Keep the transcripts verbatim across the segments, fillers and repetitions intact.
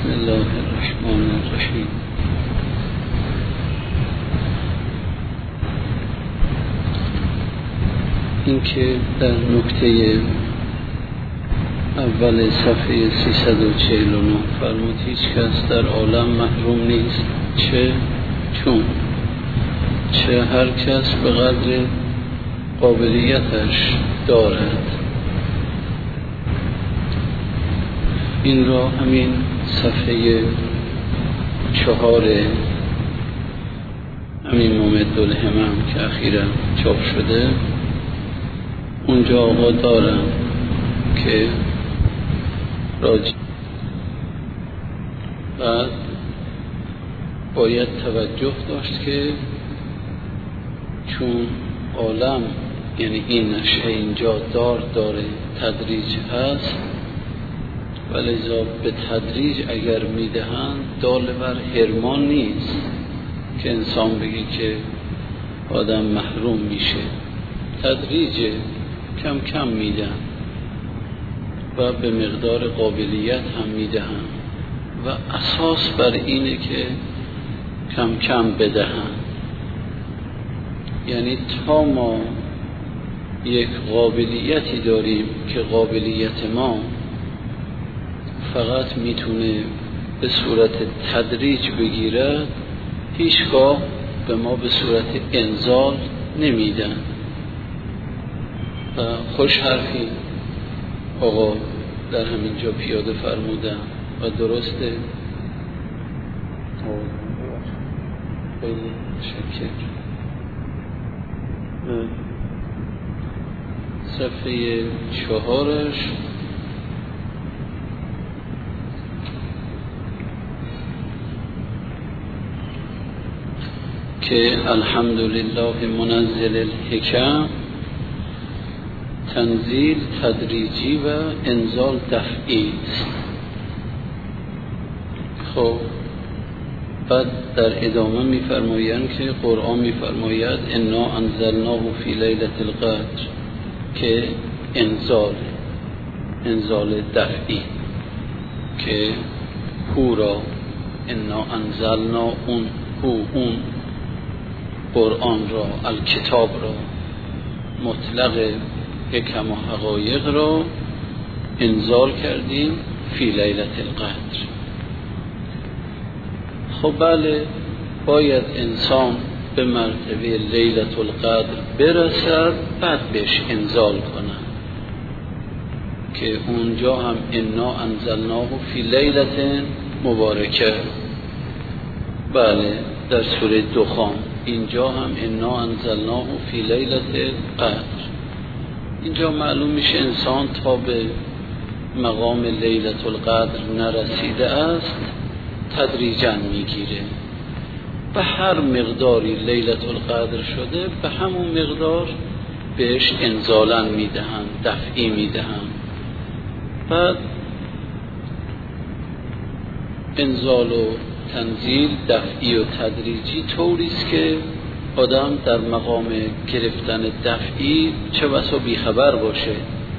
بسم الله الرحمن الرحیم. این که در نکته اول صفحه سیصد و چهل و نه فرمود هیچ کس در عالم محروم نیست، چه چون چه هر کس به قدر قابلیتش دارد. این را همین صفحه چهار همین ممد الهمم که اخیراً چاپ شده اونجا آقا دارم که راجع بعد باید توجه داشت که چون عالم یعنی این نشأه اینجا دار داره تدریج هست، ولذا به تدریج اگر میدهند دال بر حرمان نیست که انسان بگی که آدم محروم میشه. تدریج کم کم میدن و به مقدار قابلیت هم میدهن و اساس بر اینه که کم کم بدهن. یعنی تا ما یک قابلیتی داریم که قابلیت ما فقط میتونه به صورت تدریج بگیرد، هیچگاه به ما به صورت انزال نمیدن. و خوش حرفی آقا در همینجا پیاده فرمودن و درسته. خیلی شکر. صفحه چهارش که الحمدلله منزل الحکم، تنزیل تدریجی و انزال دفعی است. خب بعد در ادامه می‌فرمایند که قرآن می‌فرماید انا انزلناه فی لیلة القدر که انزال انزال دفعی که هو را انا انزلنا اون هو اون قرآن را الکتاب را مطلق حکم و حقایق را انزال کردیم فی لیلة القدر. خب بله، باید انسان به مرتبه لیلة القدر برسد بعد بهش انزال کنه که اونجا هم انا انزلناه فی لیلة مبارکه. بله در سوره دخان اینجا هم انا انزلناه فی لیلة القدر. اینجا معلوم میشه انسان تا به مقام لیلة القدر نرسیده است تدریجاً میگیره. به هر مقداری لیلة القدر شده به همون مقدار بهش انزالاً میدهن، دفعی میدهن. بعد انزال و تنزیل دفعی و تدریجی طوریست که آدم در مقام گرفتن دفعی چه بسا بیخبر باشه.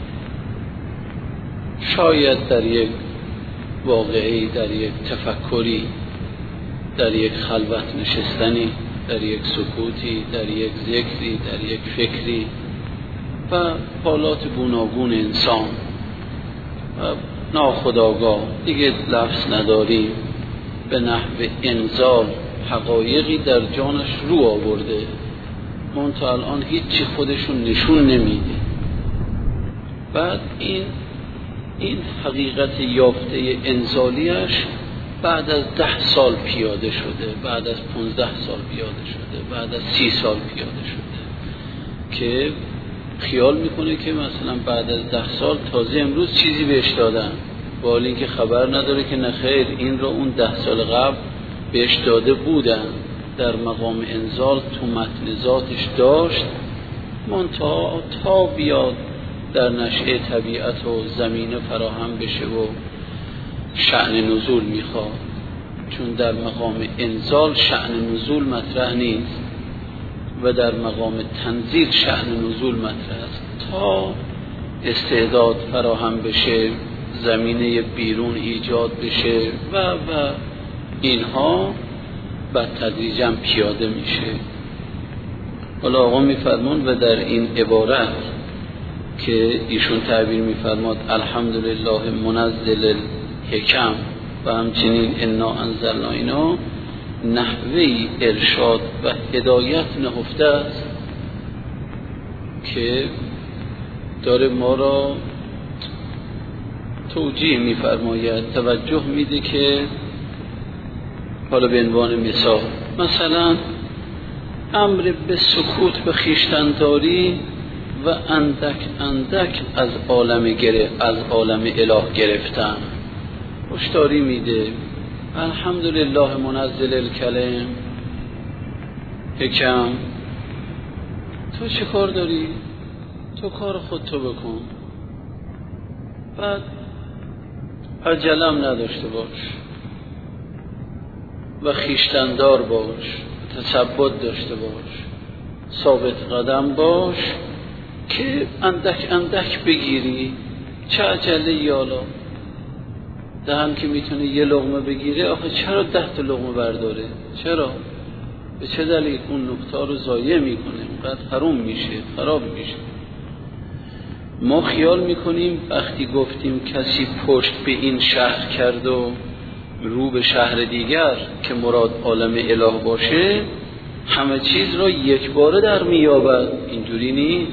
شاید در یک واقعی، در یک تفکری، در یک خلوت نشستنی، در یک سکوتی، در یک ذکری، در یک فکری و حالات گوناگون انسان و ناخودآگاه دیگه لفظ نداریم به نحو انزال حقایقی در جانش رو آورده، منتها الان هیچی خودشون نشون نمیده. بعد این این حقیقت یافته انزالیش بعد از ده سال پیاده شده، بعد از پونزده سال پیاده شده، بعد از سی سال پیاده شده که خیال میکنه که مثلا بعد از ده سال تازه امروز چیزی بهش دادن، با حال اینکه خبر نداره که نخیر این را اون ده سال قبل بهش داده بودن، در مقام انزال تو متن ذاتش داشت، منتها تا بیاد در نشأه طبیعت و زمینه فراهم بشه و شأن نزول میخواد. چون در مقام انزال شأن نزول مطرح نیست و در مقام تنزیل شأن نزول مطرح است. تا استعداد فراهم بشه، زمینه بیرون ایجاد بشه و و اینها بعد تدریجاً پیاده میشه. حالا آقا میفرمون و در این عبارت که ایشون تعبیر میفرماد الحمدلله منزل الحکم و همچنین انا انزلنا اینا، نحوی ارشاد و هدایت نهفته است که داره ما را توجیه میفرماید، توجه میده که حالا به عنوان مثال مثلا امر به سکوت به خویشتن‌داری و اندک اندک از عالم گره از عالم اله گرفتن هشداری میده. الحمدلله منزل الکلم حکم، تو چه کار داری؟ تو کار خودتو بکن، بعد عجلم نداشته باش و خویشتندار باش، تثبت داشته باش، ثابت قدم باش که اندک اندک بگیری. چه عجله یالا، دهن که میتونه یه لقمه بگیره، آخه چرا ده تا لقمه برداره؟ چرا؟ به چه دلیل اون نکته رو ضایع میکنه؟ اینقدر حروم میشه، خراب میشه. ما خیال میکنیم وقتی گفتیم کسی پشت به این شهر کرد و رو به شهر دیگر که مراد عالم اله باشه، همه چیز را یک باره در میابد. اینجوری نیست.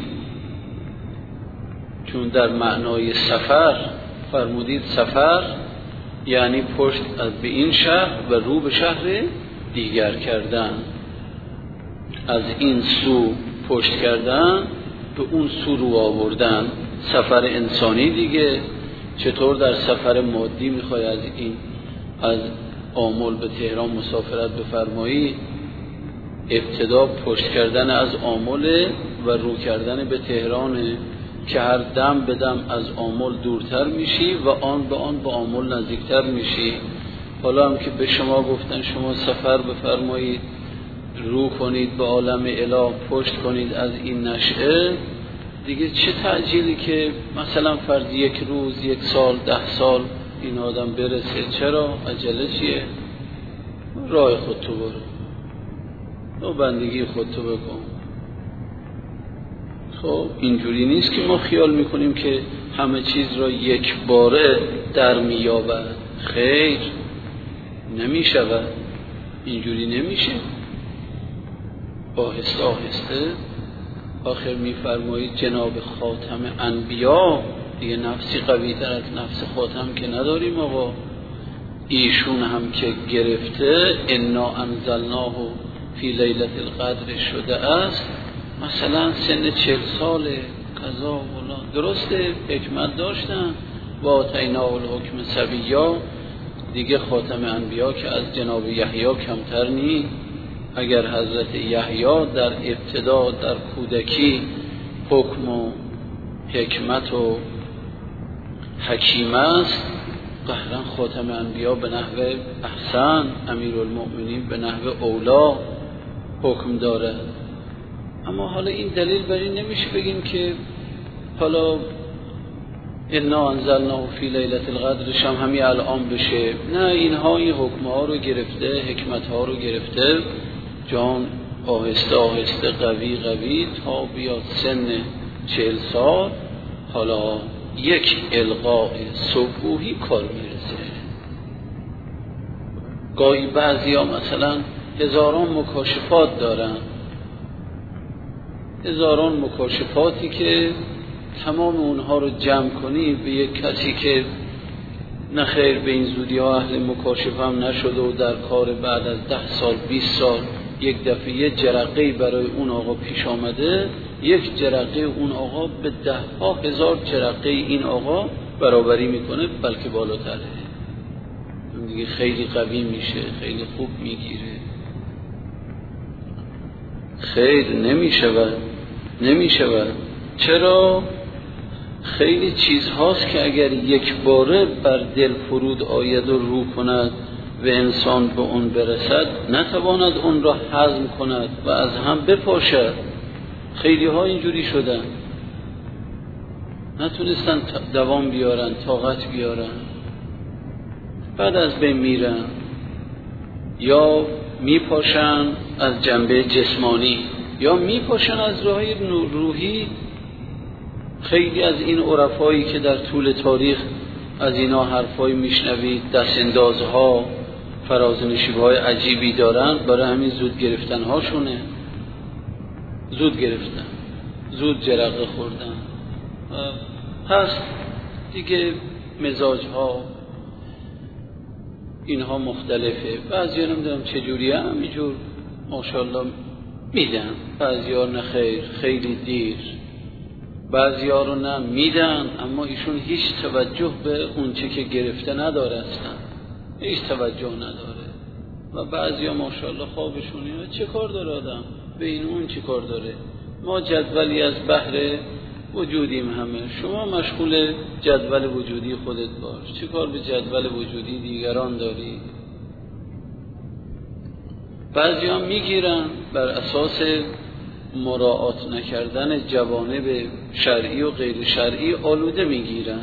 چون در معنای سفر فرمودید سفر یعنی پشت از به این شهر و رو به شهر دیگر کردن، از این سو پشت کردن به اون سو رو آوردن. سفر انسانی دیگه، چطور در سفر مادی میخوای از این از آمل به تهران مسافرت بفرمایی، ابتدا پشت کردن از آمل و رو کردن به تهرانه که هر دم به دم از آمل دورتر میشی و آن به آن به آمل نزدیکتر میشی. حالا هم که به شما گفتن شما سفر بفرمایید، رو کنید به عالم اله، پشت کنید از این نشعه دیگه، چه تعجیلی که مثلا فرض یک روز، یک سال، ده سال این آدم برسه؟ چرا؟ عجله چیه؟ راه خودتو برو و بندگی خودتو بکن. خب اینجوری نیست که ما خیال میکنیم که همه چیز را یک باره در میابد. خیر، نمیشود، اینجوری نمیشه. آهسته آهسته. آخر میفرمایید جناب خاتم انبیا، دیگه نفسی قوی تر از نفس خاتم که نداریم آقا. ایشون هم که گرفته انا انزلناه فی لیلة القدر شده است، مثلا سن چهل ساله قضا ولا درسته، حکمت داشتن و آتیناه الحکم صبیا. دیگه خاتم انبیا که از جناب یحیی کمتر نی. اگر حضرت یحیی در ابتدا در کودکی حکم و حکمت و حکیم است، قهرن خاتم انبیا به نحو احسن، امیرالمؤمنین به نحو اولا حکم داره. اما حالا این دلیل بر این نمیشه بگیم که حالا انا انزلناه فی لیلة القدرش هم همین الان بشه. نه، اینها این حکم ها رو گرفته، حکمت ها رو گرفته، جان آهسته آهسته قوی قوی تا بیاد سن چهل سال، حالا یک القاء صبحوهی کار میرسه. گاهی بعضی ها مثلا هزاران مکاشفات دارن، هزاران مکاشفاتی که تمام اونها رو جمع کنی به یک کسی که نه خیر به این زودی ها اهل مکاشف هم نشده و در کار بعد از ده سال بیست سال یک دفعه یه جرقه‌ای برای اون آقا پیش آمده، یک جرقه اون آقا به ده ها هزار جرقه این آقا برابری میکنه، بلکه بالاتره. دیگه خیلی قوی میشه، خیلی خوب میگیره. خیر نمیشود، نمیشود. چرا؟ خیلی چیز هاست که اگر یک باره بر دل فرود آید و رو کند و انسان به اون برسد، نتواند اون را هضم کند و از هم بپاشد. خیلی ها اینجوری شدن. نتونستن دوام بیارن، طاقت بیارن، بعد از بین میرن یا میپاشن از جنبه جسمانی یا میپاشن از راه روحی. خیلی از این عرفایی که در طول تاریخ از اینا حرفای میشنوید، دست اندازها، فرازنشیب‌های عجیبی دارن، برای همین زود گرفتن هاشونه. زود گرفتن، زود جرقه خوردن. هست دیگه مزاج ها اینها مختلفه. بعضی ها نمیدونم چجوری همینجور ماشاءالله میدن، بعضی ها نه خیر خیلی دیر، بعضی ها رو نه میدن اما ایشون هیچ توجه به اون چه که گرفته نداره، اصلا هیچ توجه نداره. و بعضی ها ماشاءالله خوابشون چه کار داره آدم به این اون چه کار داره. ما جدولی از بحر وجودیم همه، شما مشغول جدول وجودی خودت باش، چه کار به جدول وجودی دیگران داری؟ بعضی ها میگیرن بر اساس مراعات نکردن جوانب شرعی و غیر شرعی آلوده میگیرن،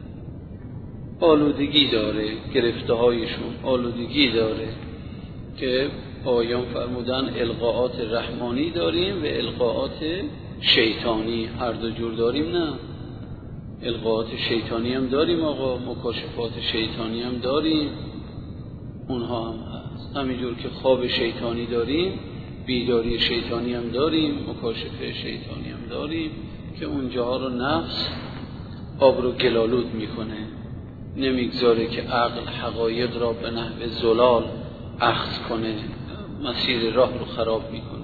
آلودگی داره، گرفته هایشون آلودگی داره که آیان فرمودن القاءات رحمانی داریم و القاءات شیطانی، هر دو جور داریم. نه، القاءات شیطانی هم داریم آقا، مکاشفات شیطانی هم داریم، اونها هم هست. همینجور که خواب شیطانی داریم، بیداری شیطانی هم داریم، مکاشفه شیطانی هم داریم که اونجاها رو نفس آب رو گلالود میکنه، نمیگذاره که عقل حقایق را به نحو زلال اخذ کنه، مسیر راه رو خراب میکنه.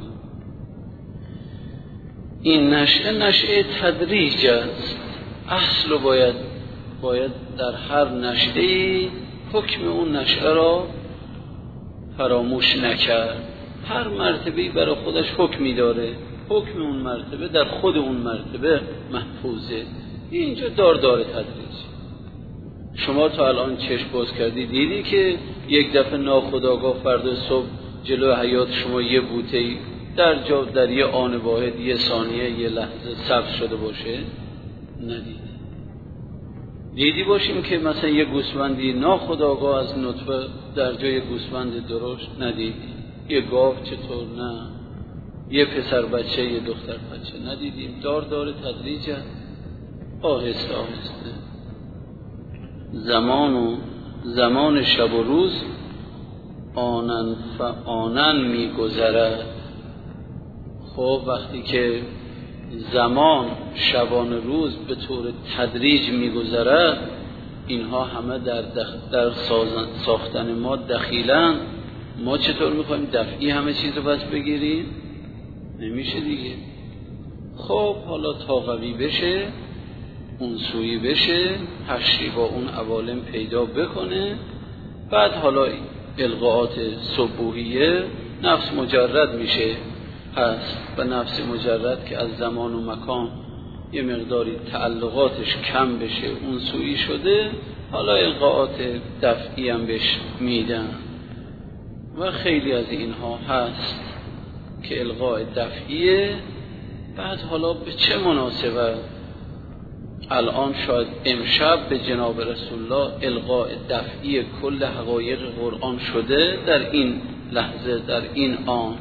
این نشأه نشأه تدریج است. اصل رو باید باید در هر نشأه‌ای حکم اون نشأه را فراموش نکرد. هر مرتبه‌ای برای خودش حکمی داره، حکم اون مرتبه در خود اون مرتبه محفوظه. اینجا دار داره تدریج. شما تا الان چشم باز کردی دیدی که یک دفعه ناخودآگاه فردا صبح جلو حیات شما یه بوته‌ای در جا در یه آن واحد، یه ثانیه، یه لحظه سبز شده باشه؟ ندیدی. دیدی باشیم که مثلا یه گوسفندی ناخودآگاه از نطفه در جای گوسفند درشت؟ ندیدی. یه گاو چطور؟ نه. یه پسر بچه، یه دختر بچه ندیدیم. دار داره تدریج، آهسته آهسته. زمان و زمان شب و روز آنن فآنن می گذرد. خب وقتی که زمان شبان روز به طور تدریج می گذرد، اینها همه در, دخ... در ساختن ما دخیلن. ما چطور می خواهیم دفعی همه چیز رو بس بگیریم؟ نمیشه دیگه. خب حالا تا قوی بشه، اون سویی بشه، حشری با اون عوالم پیدا بکنه، بعد حالا القاءات صبوحیه نفس مجرد میشه هست. و نفس مجرد که از زمان و مکان یه مقداری تعلقاتش کم بشه، اون سویی شده، حالا القاءات دفعی هم بهش میدن. و خیلی از اینها هست که القاء دفعیه. بعد حالا به چه مناسبت الان شاید امشب به جناب رسول الله القاء دفعی کل حقایق قرآن شده در این لحظه، در این آن،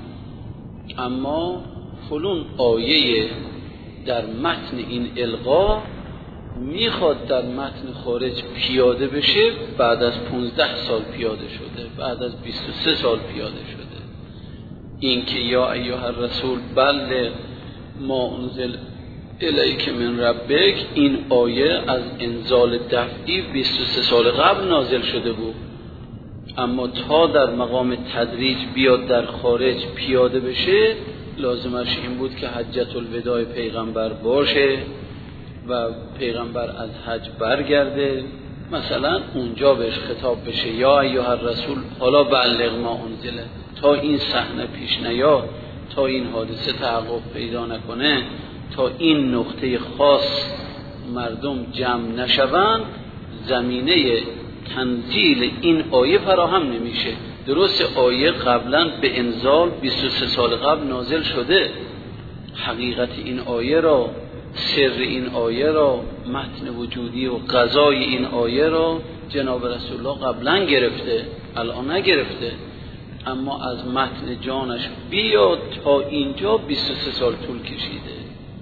اما فلون آیه در متن این القا میخواد در متن خارج پیاده بشه، بعد از پونزده سال پیاده شده، بعد از بیست و سه سال پیاده شده. این که یا ایها الرسول بلغ ما انزل الیک من ربک، این آیه از انزال دفعی بیست و سه سال قبل نازل شده بود، اما تا در مقام تدریج بیاد در خارج پیاده بشه، لازمش این بود که حجت الوداع پیغمبر باشه و پیغمبر از حج برگرده، مثلا اونجا بهش خطاب بشه یا ایها الرسول حالا بلغ ما انزله. تا این صحنه پیش نیاد، تا این حادثه تحقق پیدا نکنه، تا این نقطه خاص مردم جمع نشوند، زمینه تنزیل این آیه فراهم نمیشه. درست آیه قبلا به انزال بیست و سه سال قبل نازل شده، حقیقت این آیه را سر این آیه را، متن وجودی و قضای این آیه را جناب رسول الله قبلا گرفته، الان نگرفته، اما از متن جانش بیاد تا اینجا بیست و سه سال طول کشیده.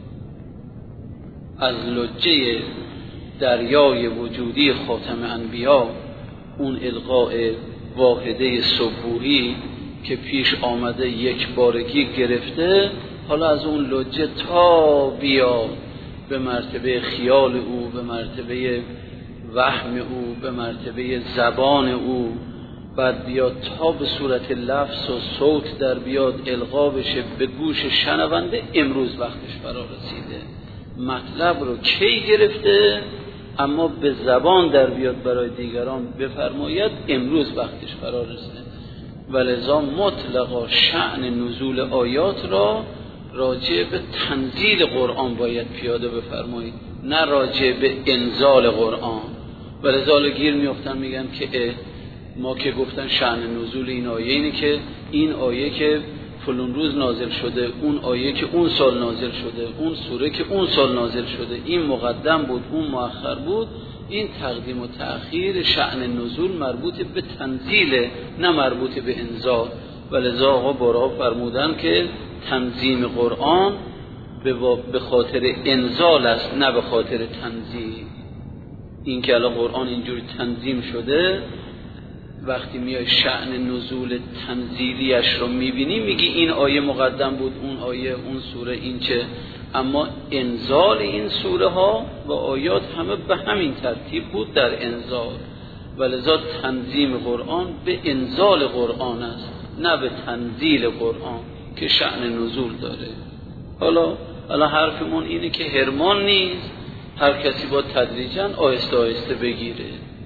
از لجه دریای وجودی خاتم انبیا، اون القاء واحده سبوحی که پیش آمده یک بارگی گرفته، حالا از اون لجه تا بیاد به مرتبه خیال او، به مرتبه وهم او، به مرتبه زبان او، بعد بیاد تا به صورت لفظ و صوت در بیاد القا بشه به گوش شنونده. امروز وقتش فرا رسیده. مطلب رو کی گرفته اما به زبان در بیاد برای دیگران بفرماید، امروز وقتش فرا رسیده. ولذا مطلقا شأن نزول آیات را راجع به تنزیل قرآن باید پیاده بفرمایید، نه راجع به انزال قرآن. ولذا گیر میافتن میگن که ما که گفتن شأن نزول این آیه اینه که این آیه که فلان روز نازل شده، اون آیه که اون سال نازل شده، اون سوره که اون سال نازل شده، این مقدم بود اون مؤخر بود. این تقدیم و تأخیر شأن نزول مربوط به تنزیل، نه مربوط به انزال. ولذا آقا بارها فرمودن که تنظیم قرآن به خاطر انزال است، نه به خاطر تنزیل. این که الان قرآن اینجوری تنظیم شده، وقتی میای شأن نزول تنزیلیش رو میبینی میگی این آیه مقدم بود اون آیه اون سوره این چه، اما انزال این سوره ها و آیات همه به همین ترتیب بود در انزال. ولذا تنظیم قرآن به انزال قرآن است، نه به تنزیل قرآن که شأن نزول داره. حالا حالا حرفمون اینه که هرمان نیست، هر کسی با تدریجاً آهسته آهسته بگیره.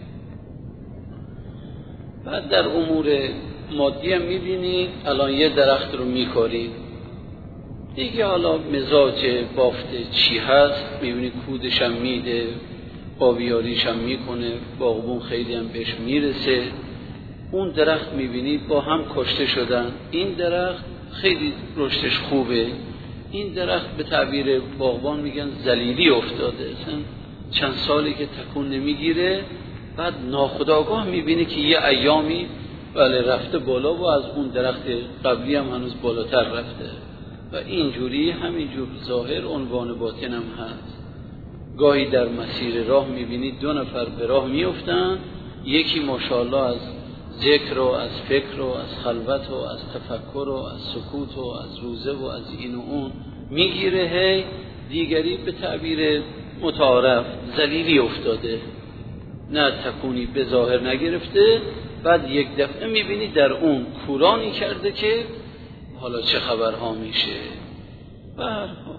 بعد در امور مادی هم میبینید الان یه درخت رو میکارید دیگه، حالا مزاج بافت چی هست میبینید، کودش هم میده، آبیاریش هم میکنه، باغبون خیلی هم بهش میرسه. اون درخت میبینید با هم کشته شدن، این درخت خیلی رشدش خوبه، این درخت به تعبیر باغبان میگن ذلیلی افتاده، اصلا چند سالی که تکون نمیگیره. بعد ناخودآگاه میبینی که یه ایامی بله رفته بالا و از اون درخت قبلی هم هنوز بالاتر رفته و اینجوری همینجور ظاهر عنوان باطن هم هست. گاهی در مسیر راه میبینید دو نفر به راه میفتن، یکی ماشاءالله از ذکر و از فکر و از خلوت و از تفکر و از سکوت و از روزه و از این و اون میگیره، هی دیگری به تعبیر متعارف ذلیلی افتاده، نه تکونی به ظاهر نگرفته. بعد یک دفعه میبینی در اون کورانی کرده که حالا چه خبرها میشه. برها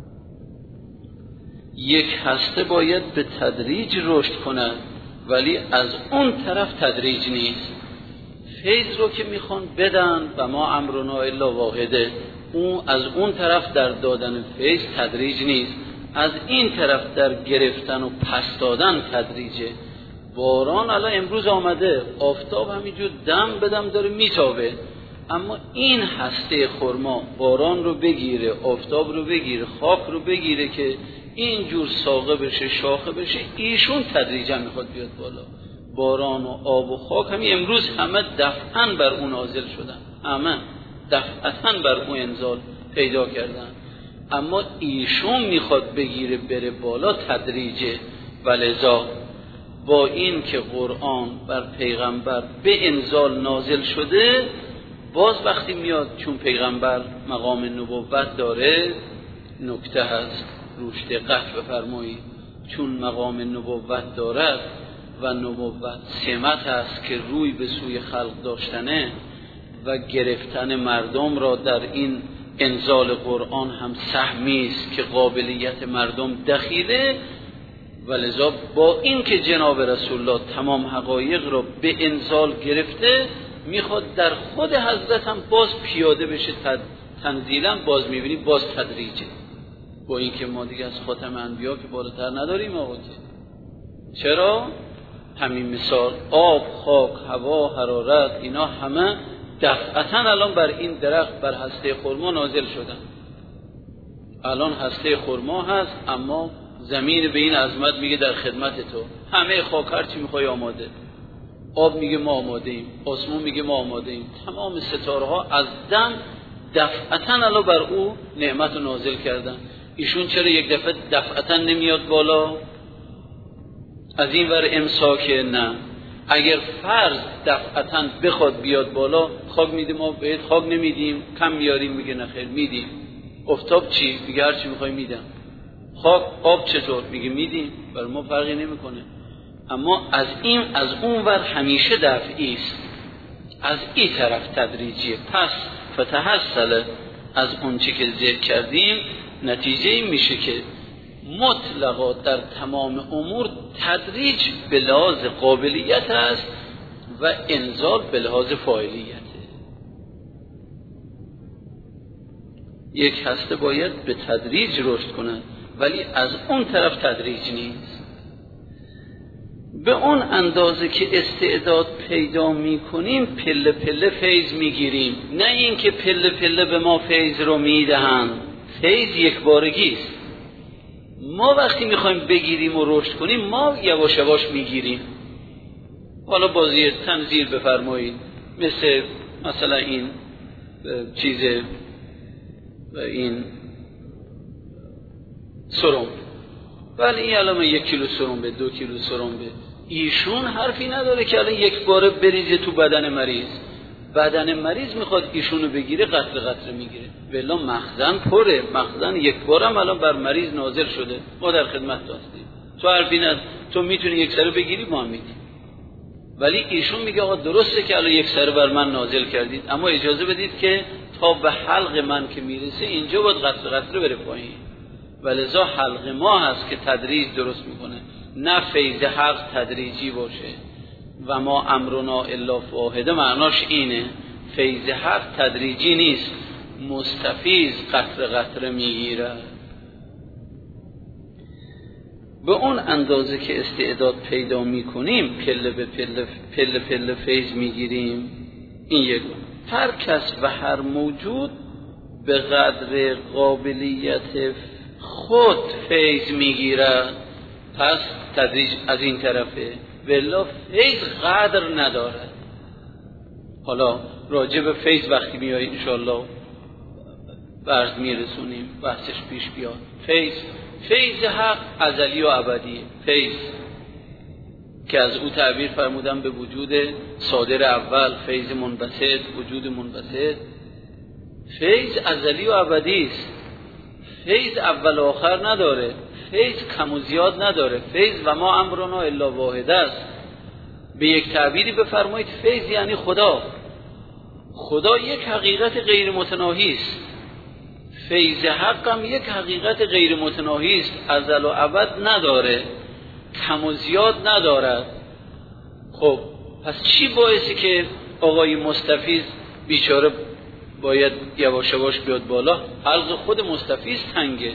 یک هسته باید به تدریج رشد کند، ولی از اون طرف تدریج نیست. فیض رو که میخوان بدن و ما امرنا الا واحده، اون از اون طرف در دادن فیض تدریج نیست، از این طرف در گرفتن و پس دادن تدریجه. باران الان امروز آمده، آفتاب همینجور دم بدم داره میتابه، اما این هسته خرما باران رو بگیره، آفتاب رو بگیره، خاک رو بگیره که اینجور ساقه بشه، شاخه بشه، ایشون تدریجا میخواد بیاد بالا. باران و آب و خاک همین امروز همه دفعاً بر اون نازل شدن، همه دفعاً بر اون انزال پیدا کردن، اما ایشون میخواد بگیره بره بالا تدریجه. ولذا با این که قرآن بر پیغمبر به انزال نازل شده، باز وقتی میاد چون پیغمبر مقام نبوت داره، نکته هست روش دقت بفرمایید، چون مقام نبوت دارد و نبوت سمت است که روی به سوی خلق داشتنه و گرفتن مردم را در این انزال قرآن هم سهمی است که قابلیت مردم دخیله. ولذا با این که جناب رسول الله تمام حقایق را به انزال گرفته، میخواد در خود حضرت هم باز پیاده بشه تنزیلا، باز میبینی باز تدریجه. با این که ما دیگه از خاتم انبیا که بالاتر نداریم آقا، که چرا؟ همین مثال آب، خاک، هوا، حرارت، اینا همه دفعتاً الان بر این درخت، بر هسته خرما نازل شدن. الان هسته خرما هست اما زمین به این عظمت میگه در خدمت تو، همه خاک هر چی میخوای آماده، آب میگه ما آماده ایم، آسمون میگه ما آماده ایم، تمام ستاره ها از دم دفعتاً الان بر او نعمت رو نازل کردن. ایشون چرا یک دفعه دفعتاً نمیاد بالا؟ از این ور امساکه نه، اگر فرض دفعتاً بخواد بیاد بالا، خاک میدیم ما بهت خاک نمیدیم، کم میاریم، میگه نخیر میدیم. افتاب چی؟ میگه هر چی میخوای میدم. خاک آب چطور؟ میگه میدیم، برای ما فرقی نمیکنه. اما از این از اون ور همیشه دفعی است، از این طرف تدریجیه. پس فتحصل از اون چی که ذکر کردیم نتیجه این میشه که مطلقا در تمام امور تدریج به لحاظ قابلیت است و انزال به لحاظ فاعلیته. یک هسته باید به تدریج رشد کنه ولی از اون طرف تدریج نیست. به اون اندازه که استعداد پیدا میکنیم پله پله فیض میگیریم، نه اینکه پله پله به ما فیض رو میدهند. فیض یک بارگی است. ما وقتی میخوایم بگیریم و رشد کنیم ما یواش یواش میگیریم. حالا بازی تنزیل بفرمایید، مثل مثلا این چیز و این سرم، ولی این علامه یک کیلو سرم به دو کیلو سرم به ایشون حرفی نداره که الان یک باره بریزه تو بدن مریض. بدن مریض میخواد ایشونو بگیره قطره قطره میگیره، ولی مخزن پره، مخزن یک بارم الان بر مریض نازل شده، ما در خدمت هستیم. تو حرفی نداره، تو میتونی یک سره بگیری ما میدیم، ولی ایشون میگه آقا درسته که الان یک سره بر من نازل کردید اما اجازه بدید که تا به حلق من که میرسه اینجا باید قطره قطره بره پایین. ولذا حلق ما هست که تدریج درست میکنه، نه فیض حق تدریجی باشه. و ما امرنا الا واحده معناش اینه، فیض حق تدریجی نیست، مستفیض قطره قطره میگیره. به اون اندازه که استعداد پیدا میکنیم پله به پله پله پله فیض میگیریم. این یک. هر کس و هر موجود به قدر قابلیت خود فیض میگیره، پس تدریج از این طرفه، ولی فیض قدر نداره. حالا راجع به فیض وقتی میایید انشاءالله برز میرسونیم، بحثش پیش بیاد. فیض فیض حق ازلی و ابدی، فیض که از او تعبیر فرمودن به وجود صادر اول، فیض منبسط، وجود منبسط. فیض ازلی و ابدی است، فیض اول و آخر نداره، فیض کم و زیاد نداره. فیض و ما امرنا الا واحده است. به یک تعبیری بفرمایید فیض یعنی خدا. خدا یک حقیقت غیر متناهی است، فیض حق هم یک حقیقت غیر متناهی است، ازل و ابد نداره، کم و زیاد ندارد. خب پس چی باعثی که آقای مستفیض بیچاره باید یواش یواش بیاد بالا؟ حلق خود مستفیض تنگه،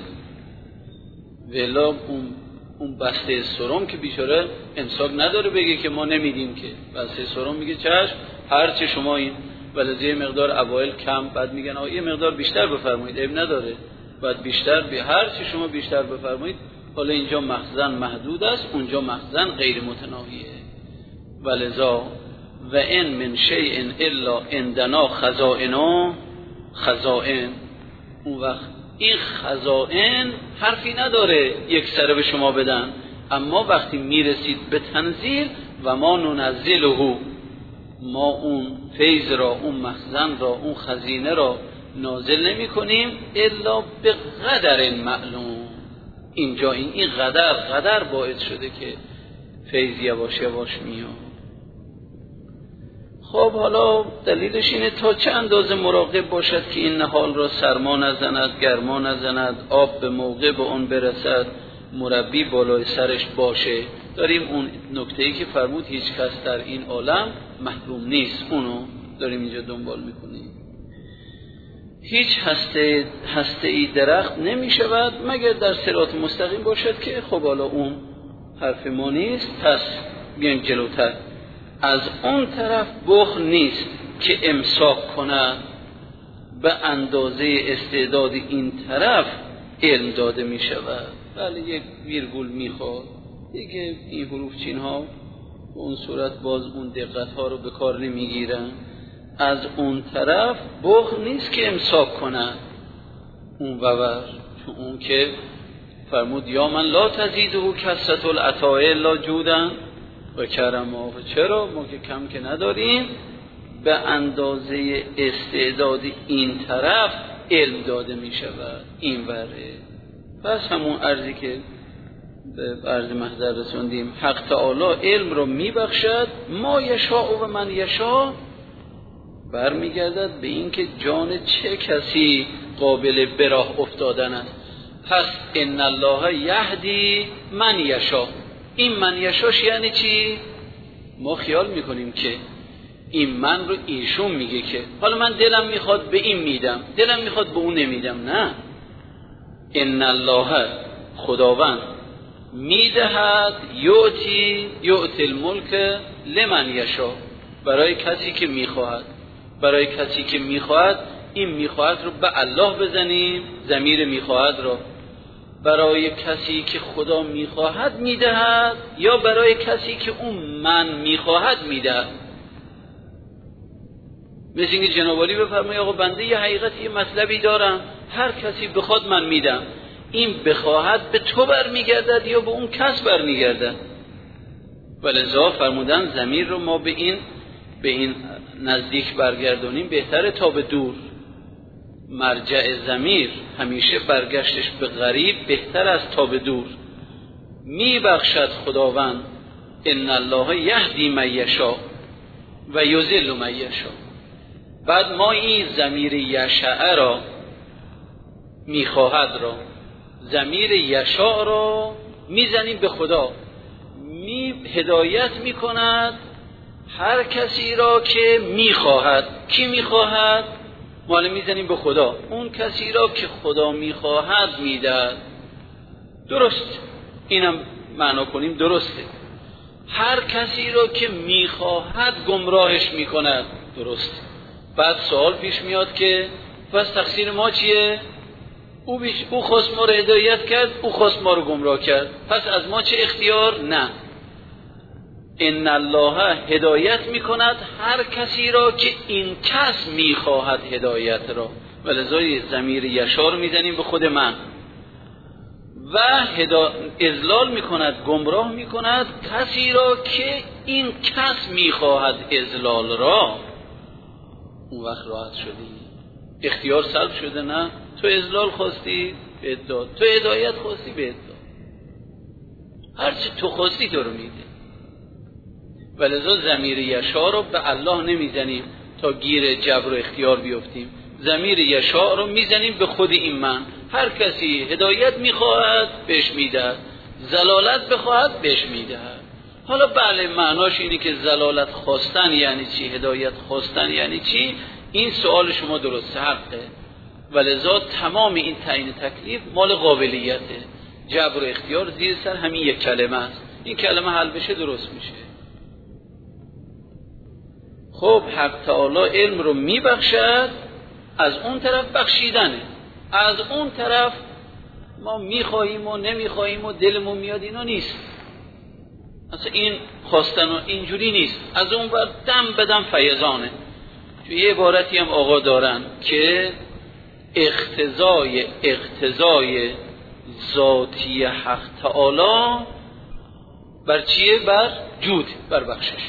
ولی اون اون بسته سرم که بیچاره امساک نداره بگه که ما نمیدیم، که بسته سرم میگه چشم هر چه شما این ولذا یه مقدار اوایل کم، بعد میگن آقا یه مقدار بیشتر بفرمایید، عیب نداره، بعد بیشتر به هر چی شما بیشتر بفرمایید. حالا اینجا مخزن محدود است، اونجا مخزن غیر متناهیه. ولذا و ان من شیء الا عندنا خزائن، خزائن اون وقت این خزائن حرفی نداره یک سره به شما بدن، اما وقتی میرسید به تنزیل و ما ننزله، ما اون فیض را، اون مخزن را، اون خزینه را نازل نمی کنیم الا به قدر معلوم. اینجا این این قدر قدر باعث شده که فیض یواش یواش میاد. خب حالا دلیلش اینه تا چه اندازه مراقب باشد که این نهال را سرما نزند، گرما نزند، آب به موقع به اون برسد، مربی بالای سرش باشه. داریم اون نکته‌ای که فرمود هیچ کس در این عالم محروم نیست، اونو داریم اینجا دنبال میکنیم. هیچ هسته هسته‌ای درخت نمی شود مگر در صراط مستقیم باشد، که خب حالا اون حرف ما نیست. پس بیایم جلوتر. از اون طرف بخل نیست که امساک کند به اندازه استعداد این طرف علم داده می شود. بله یک ویرگول می خواد دیگه، این حروف چین ها به اون صورت باز اون دقت ها رو به کار نمی گیرن. از اون طرف بخل نیست که امساک کنن اون وور، چون اون که فرمود یا من لا تزیده کثرة العطاء الا جودا و کرما. چرا ما که کم که نداریم، به اندازه استعداد این طرف علم داده می شود این وره. پس همون عرضی که به عرض محضر رسوندیم، حق تعالی علم رو می بخشد، ما یشاء و من یشاء برمیگردد به این که جان چه کسی قابل به راه افتادن است. پس ان الله یهدی من یشاء، این من یشاءش یعنی چی؟ ما خیال میکنیم که این من رو ایشون میگه که حالا من دلم میخواد به این میدم، دلم میخواد به اون نمیدم. نه، ان الله خداوند میدهد، یعطی یعطی الملک لمن یشاء، برای کسی که میخواهد. برای کسی که میخواهد، این میخواهد رو به الله بزنیم، ضمیر میخواهد رو برای کسی که خدا میخواهد میدهد یا برای کسی که اون من میخواهد میدهد. مثل اینکه جناب عالی بفرمایید آقا بنده یه حقیقتی، یه مطلبی دارم، هر کسی بخواد من میدم. این بخواهد به تو برمیگردد یا به اون کس برمیگردد. ولذا فرمودن ضمیر رو ما به این به این نزدیک برگردونیم بهتره تا به دور. مرجع ضمیر همیشه برگشتش به قریب بهتر از تا به دور. میبخشد خداوند، ان الله یهدی من یشاء و یضل من یشاء. بعد ما این ضمیر یشاء را، میخواهد را، ضمیر یشاء را میزنیم به خدا، می هدایت میکند هر کسی را که میخواهد. کی میخواهد؟ ما میزنیم به خدا، اون کسی را که خدا میخواهد میدهد. درست اینم معنا کنیم درسته. هر کسی را که میخواهد گمراهش میکند. درست. بعد سوال پیش میاد که پس تقصیر ما چیه؟ او, بیش... او خواست ما رو هدایت کرد، او خواست ما رو گمراه کرد، پس از ما چه اختیار؟ نه، ان الله هدایت میکند هر کسی را که این کس میخواهد هدایت را. ولذا ضمیر یشاء رو میزنیم به خود من و هدا... اضلال میکند، گمراه میکند کسی را که این کس میخواهد اضلال را. اون وقت راحت شدی، اختیار سلب شده. نه، تو اضلال خواستی بهت داد، تو هدایت خواستی بهت داد، هرچی تو خواستی تو رو میده. ولذا ضمیر یشاء رو به الله نمیزنیم تا گیر جبر و اختیار بیفتیم. ضمیر یشاء رو میزنیم به خود این من. هر کسی هدایت میخواهد بهش میدهد، ضلالت بخواهد بهش میدهد. حالا بله معناش اینه که ضلالت خواستن یعنی چی، هدایت خواستن یعنی چی، این سوال شما درست حقه. ولذا تمام این تعیین تکلیف مال قابلیته. جبر و اختیار زیر سر همین یک کلمه است. این کلمه حل بشه درست میشه. خب حق تعالی علم رو میبخشد، از اون طرف بخشیدنه. از اون طرف ما میخواهیم و نمیخواهیم و دلمون میاد اینا نیست. اصلا این خواستن و اینجوری نیست. از اون بر دم بدم فیضانه. تو یه عبارتی هم آقا دارن که اقتضای اقتضای ذاتی حق تعالی بر چیه؟ بر جود، بر بخشش.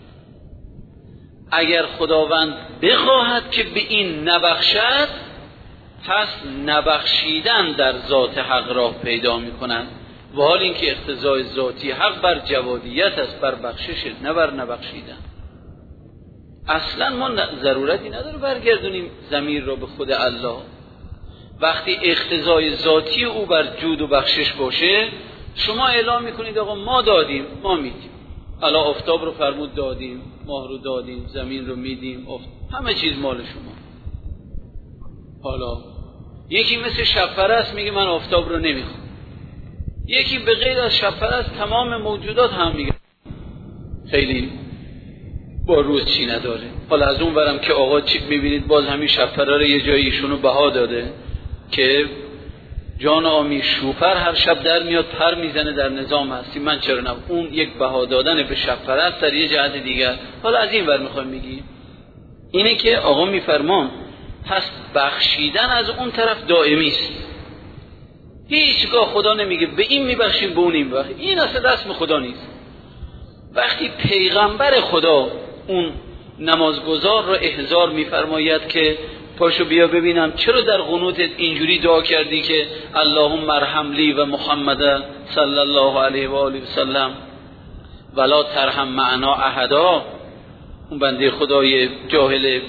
اگر خداوند بخواهد که به این نبخشد، پس نبخشیدن در ذات حق راه پیدا میکنند. و حال اینکه اقتضای ذاتی حق بر جوادیت است، بر بخشش، نه بر نبخشیدن. اصلا ما ضرورتی نداره برگردونیم ضمیر را به خود الله. وقتی اقتضای ذاتی او بر جود و بخشش باشه، شما اعلام میکنید آقا ما دادیم، ما میدیم. الا آفتاب رو فرمود دادیم، ماه رو دادیم، زمین رو میدیم، همه چیز مال شما. حالا یکی مثل شب پرست میگه من آفتاب رو نمیخوام، یکی به غیر از شب پرست تمام موجودات هم میگه خیلی با روز چی نداره. حالا از اون برم که آقا چی میبینید باز همین شب پرست یه جایی ایشونو بها داده که جان آمی شوپر هر شب در میاد پر میزنه در نظام هستی، من چرا نه؟ اون یک بها دادن به شب پرست در یه جهت دیگر. حالا از این ور میخوایم میگیم اینه که آقا میفرمان پس بخشیدن از اون طرف دائمی است. هیچگاه خدا نمیگه به این میبخشیم به اون میبخشیم، این اصلا رسم خدا نیست. وقتی پیغمبر خدا اون نمازگزار رو احضار میفرماید که پاشو بیا ببینم چرا در قنوتت اینجوری دعا کردی که اللهم ارحم لی و محمد صلی الله علیه و آله و سلم ولا ترحم معنا احدا. اون بنده خدای جاهل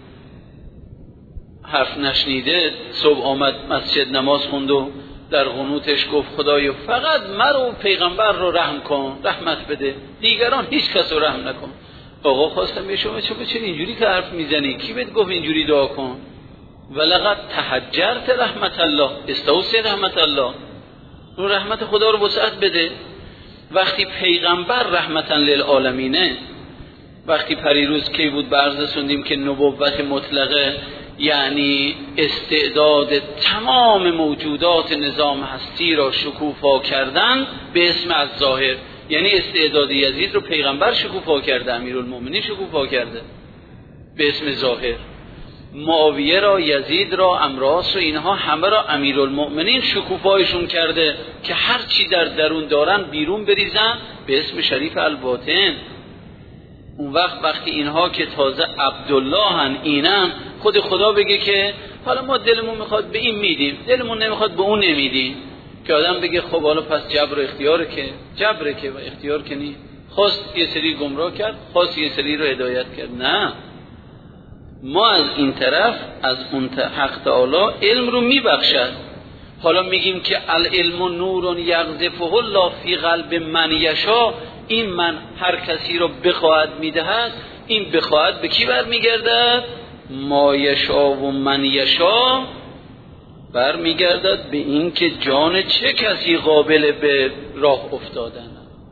حرف نشنیده صبح آمد مسجد نماز خوند و در قنوتش گفت خدایا فقط مرا و پیغمبر رو رحم کن، رحمت بده، دیگران هیچ کس رو رحم نکن. آقا خواستم به شما چرا چرا اینجوری که حرف میزنی؟ کی بهت گفت اینجوری دعا کن؟ ولقد تهجرت رحمت الله استوسی رحمت الله، اون رحمت خدا رو وسعت بده. وقتی پیغمبر رحمتا للعالمینه، وقتی پریروز کی بود برز سندیم که نبوت مطلقه یعنی استعداد تمام موجودات نظام هستی را شکوفا کردن به اسم از ظاهر، یعنی استعداد یزید رو پیغمبر شکوفا کرده، امیرالمومنین شکوفا کرده به اسم ظاهر. معاویه را، یزید را، امراس را، اینها همه را امیرالمومنین شکوفایشون کرده که هر چی در درون دارن بیرون بریزن به اسم شریف الباطن. اون وقت وقتی اینها که تازه عبدالله هن اینن، خود خدا بگه که حالا ما دلمون میخواد به این میدیم، دلمون نمیخواد به اون نمیدیم، که آدم بگه خب حالا پس جبر و اختیاره که جبره که و اختیار که نی، خواست یه سری گمراه کرد، خواست یه سری رو هدایت کرد. نه، ما از این طرف از اون حق تعالی علم رو میبخشد. حالا میگیم که العلم نور یقذفه الله فی قلب من یشاء، این من هر کسی رو بخواهد میدهد، این بخواهد به کی برمیگردد؟ ما یشاء و من یشاء برمیگردد به این که جان چه کسی قابل به راه افتادن.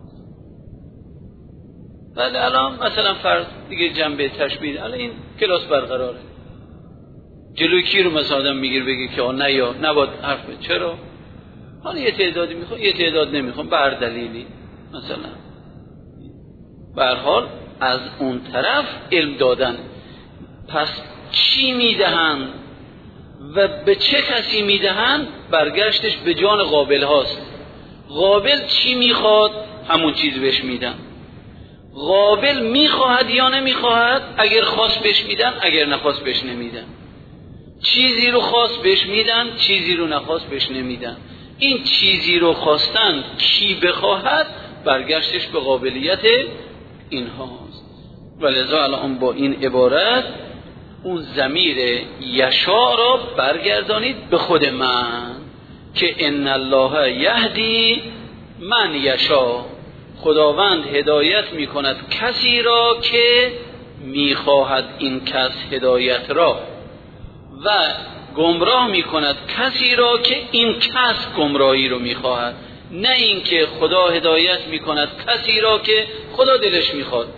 ولی الان مثلا فرض دیگه جنبه تشبیه، الان این کلاس برقراره، جلوی کی رو مثلا آدم میگیر بگه که آه نه یا نباید حرف بزنی، چرا؟ حالا یه تعدادی میخوام یه تعداد نمیخوام، به هر دلیلی مثلا. به هر حال از اون طرف علم دادن. پس چی میدهند و به چه کسی میدهند؟ برگشتش به جان قابل هاست. قابل چی میخواد؟ همون چیز بهش میدن. قابل میخواهد یا نمیخواهد؟ اگر خواست بهش میدن، اگر نخواست بهش نمیدن. چیزی رو خواست بهش میدن، چیزی رو نخواست بهش نمیدن. این چیزی رو خواستن کی بخواهد برگشتش به قابلیت اینهاست. ولذا الان با این عبارت اون ضمیر یشاء را برگردانید به خود من که ان الله یهدی من یشاء، خداوند هدایت می کند کسی را که می خواهد این کس هدایت را، و گمراه می کند کسی را که این کس گمراهی رو می خواهد. نه این که خدا هدایت می کند کسی را که خدا دلش می خواهد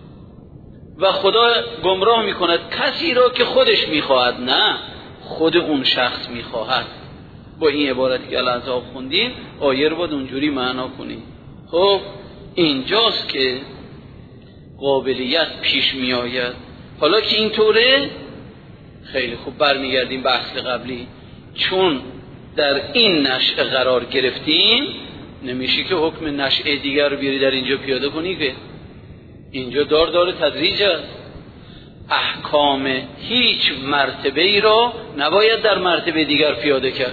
و خدا گمراه می کند کسی را که خودش می خواهد. نه، خود اون شخص می خواهد. با این عبارتی که الان خوندیم آیه رو باید اونجوری معنا کنیم. خب اینجاست که قابلیت پیش می آید. حالا که اینطوره خیلی خوب برمیگردیم به اصل قبلی، چون در این نشأه قرار گرفتیم نمیشه که حکم نشأه دیگر رو بیاری در اینجا پیاده کنی، که اینجا دار دار تدریج است. احکام هیچ مرتبه ای را نباید در مرتبه دیگر پیاده کرد.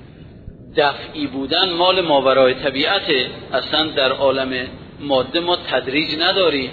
دفعی بودن مال ماورای طبیعته، اصلا در عالم ماده ما تدریج نداریم.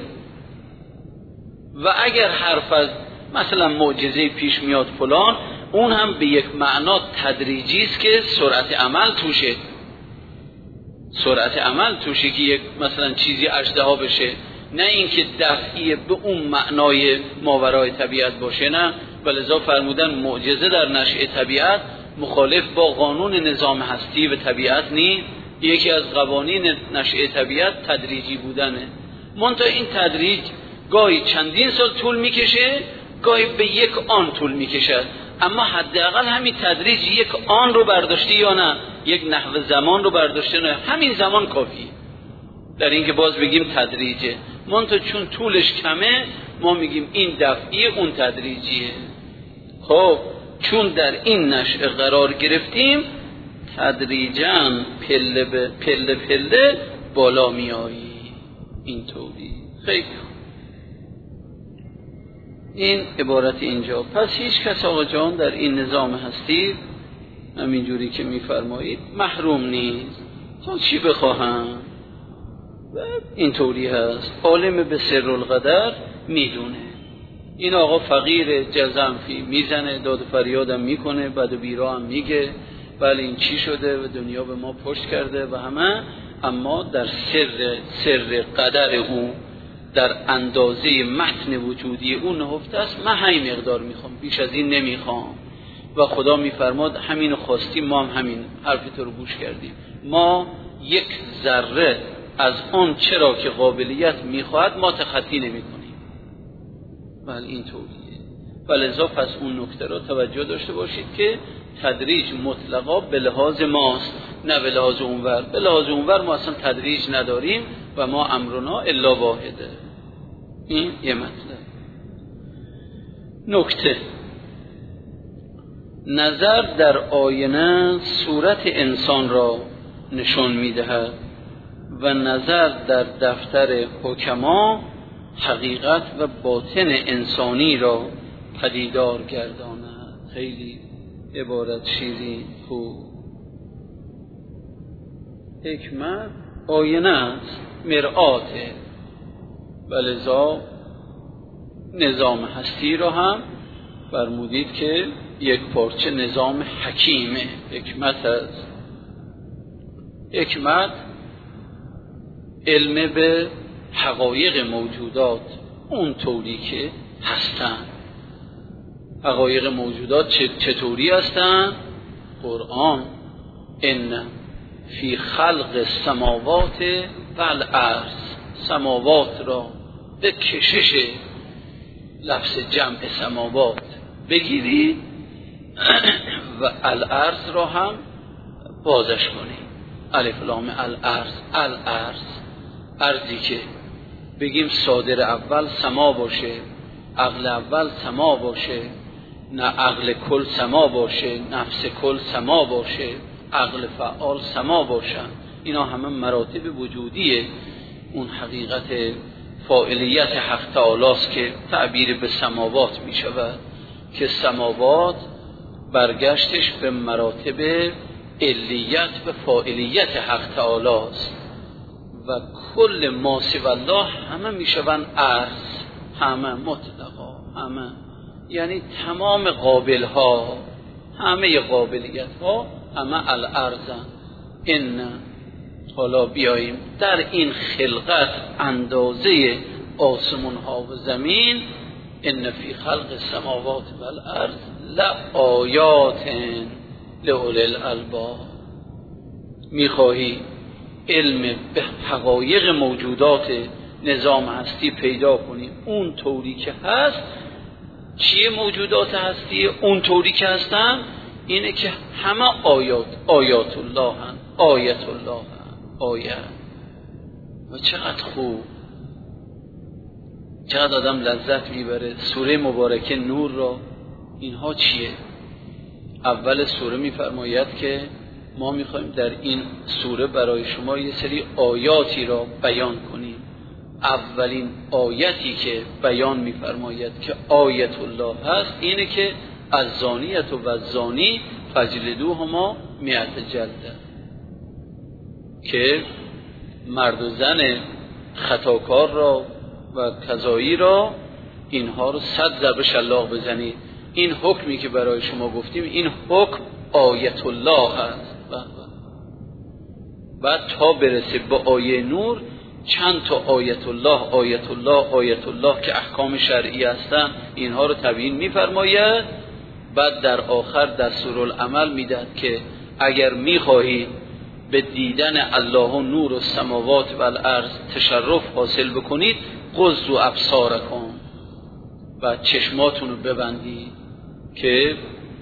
و اگر حرف از مثلا معجزه پیش میاد فلان، اون هم به یک معنا تدریجی است که سرعت عمل توشه، سرعت عمل توشه که یک مثلا چیزی اژدها بشه، نه اینکه دفعی به اون معنای ماورای طبیعت باشه. نه، ولذا فرمودن معجزه در نشأه طبیعت مخالف با قانون نظام هستی و طبیعت نیست. یکی از قوانین نشأه طبیعت تدریجی بودنه، منتها این تدریج گاهی چندین سال طول میکشه، گاهی به یک آن طول میکشد. اما حداقل همین تدریج یک آن رو برداشته یا نه، یک نحو زمان رو برداشته نه، همین زمان کافیه در اینکه باز بگیم تدریجه. منتها چون طولش کمه ما میگیم این دفعیه اون تدریجیه. خب چون در این نشأه قرار گرفتیم تدریجاً پله به پله پله بالا میایی. اینطوری خیلی این عبارت اینجا. پس هیچ کس آقا جان در این نظام هستی همینجوری که میفرمایید محروم نیست تا چی بخواهم. اینطوری هست. عالم به سر القدر میدونه. این آقا فقیر جزنفی میزنه، داد فریادم میکنه، بد و بیرا هم میگه ولی این چی شده و دنیا به ما پشت کرده و همه، اما در سر سر قدر او، در اندازه متن وجودی اون نهفته است. من همین مقدار میخوام، بیش از این نمیخوام. و خدا میفرماد همینو خواستیم، ما هم همین حرف تو رو گوش کردیم. ما یک ذره از آن چرا که قابلیت میخواهد ما تخطی نمی کنیم. بله این طوریه. ولذا پس اون نکته را توجه داشته باشید که تدریج مطلقا به لحاظ ماست نه به لحاظ اونور. به لحاظ اونور ما اصلا تدریج نداریم و ما امرنا الا واحده. این یه مطلب. نکته نظر در آینه صورت انسان را نشان میدهد و نظر در دفتر حکما حقیقت و باطن انسانی را پدیدار گرداند. خیلی عبارت شیرین خوب. حکمت آینه است، مرآته. ولذا نظام هستی را هم فرمودید که یک پارچه نظام حکیمه. حکمت است. حکمت علم به حقایق موجودات اون طوری که هستن. حقایق موجودات چطوری هستن؟ قرآن ان فی خلق السماوات و الارض، سماوات را به کشش لفظ جمع سماوات بگیرید و الارض را هم بازش کنید. الف لام الارض. الارض ارضی که بگیم صادر اول سما باشه، عقل اول سما باشه، نه عقل کل سما باشه، نفس کل سما باشه، عقل فعال سما باشن. اینا همه مراتب وجودیه اون حقیقت فاعلیت حق تعالی است که تعبیر به سماوات می شود که سماوات برگشتش به مراتب علیت و فاعلیت حق تعالی است و کل ما سوی الله همه می شوند ارض، همه مطلقا، همه یعنی تمام قابل ها، همه قابلیت ها همه الارضن. این حالا بیاییم در این خلقت اندازه آسمون ها و زمین، ان فی خلق السماوات و الارض لآیات لأولی الالباب. میخواهی علم به حقایق موجودات نظام هستی پیدا کنیم اون طوری که هست. چیه موجودات هستی اون طوری که هستن؟ اینه که همه آیات آیات الله هن، آیت الله هن، آیت. و چقدر خوب، چقدر آدم لذت میبره. سوره مبارکه نور را اینها چیه؟ اول سوره میفرماید که ما میخوایم در این سوره برای شما یه سری آیاتی را بیان کنیم. اولین آیتی که بیان میفرماید که آیت الله هست اینه که از زانیت و الزانی فجلدوهما مئة جلده، که مرد و زن خطاکار را و کذایی را اینها رو صد ضربه شلاق بزنید. این حکمی که برای شما گفتیم این حکم آیت الله هست. بعد تا برسه به آیه نور چند تا آیت الله آیت الله آیت الله که احکام شرعی هستن اینها رو تبیین می‌فرماید. بعد در آخر دستورالعمل میدهد که اگر می‌خواهید به دیدن الله و نور و سماوات و الارض تشرف حاصل بکنید غض و ابصارکم و چشماتون رو ببندید که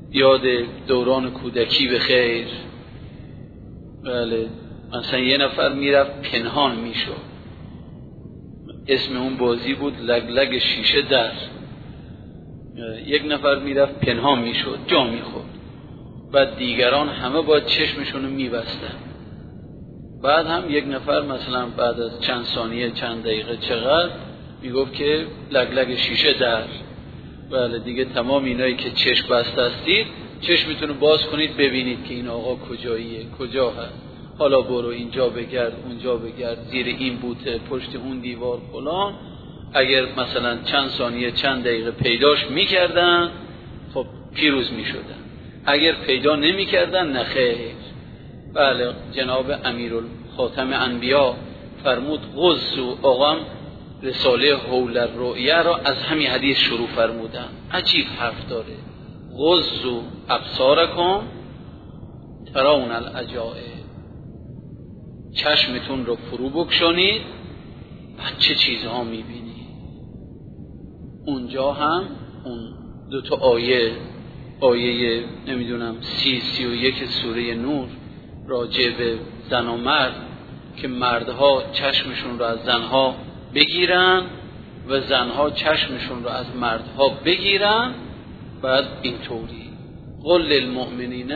یاد دوران کودکی به خیر. بله مثلا یه نفر میرفت پنهان میشد، اسم اون بازی بود لگلگ شیشه در. یک نفر میرفت پنهان میشد جا میخورد، بعد دیگران همه باید چشمشون رو میبستن. بعد هم یک نفر مثلا بعد از چند ثانیه چند دقیقه چقدر میگفت که لگلگ شیشه در. بله دیگه تمام اینایی که چشم بسته هستید چشمتون رو باز کنید ببینید که این آقا کجاییه، کجا هست، حالا برو اینجا بگرد اونجا بگرد، زیر این بوته، پشت اون دیوار فلان. اگر مثلا چند ثانیه چند دقیقه پیداش میکردن خب پیروز میشدن، اگر پیدا نمیکردن نه خیر. بله جناب امیرالخاتم انبیا فرمود غضوا، آقام رساله حول الرؤیه را از همین حدیث شروع فرمودن. عجیب حرف داره. غضوا ابصارکم ترون العجائب، چشمتون رو فرو بکشانید بعد چه چیزها میبینید. اونجا هم اون دو تا آیه، آیه نمیدونم سی سی و یک سوره نور راجع به زن و مرد که مردها چشمشون رو از زنها بگیرن و زنها چشمشون رو از مردها بگیرن. بعد اینطوری قل للمؤمنین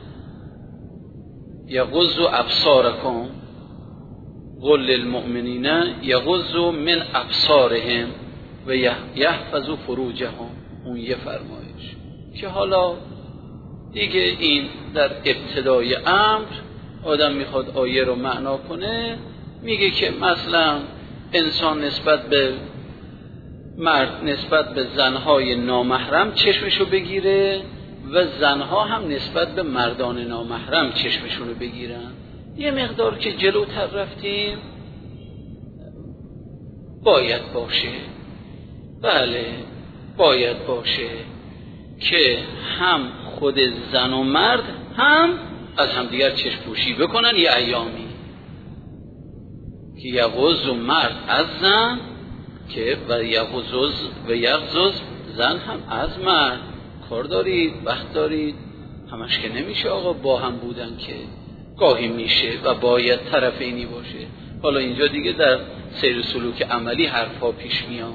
یغضوا ابصارکم، قل للمؤمنین یغضوا من ابصارهم و یحفظوا فروجهم. اون یه فرمایش که حالا دیگه این در ابتدای امر آدم میخواد آیه رو معنا کنه، میگه که مثلا انسان نسبت به مرد نسبت به زنهای نامحرم چشمشو بگیره و زنها هم نسبت به مردان نامحرم چشمشونو بگیرن. یه مقدار که جلوتر رفتیم باید باشه، بله باید باشه که هم خود زن و مرد هم از همدیگر چشم پوشی بکنن یه ایامی، که یغض مرد از زن که و یغض و یغض زن هم از مرد. کار دارید، وقت دارید، همش که نمیشه آقا با هم بودن که، گاهی میشه و باید طرفینی باشه. حالا اینجا دیگه در سیر سلوک عملی حرفا پیش میاد.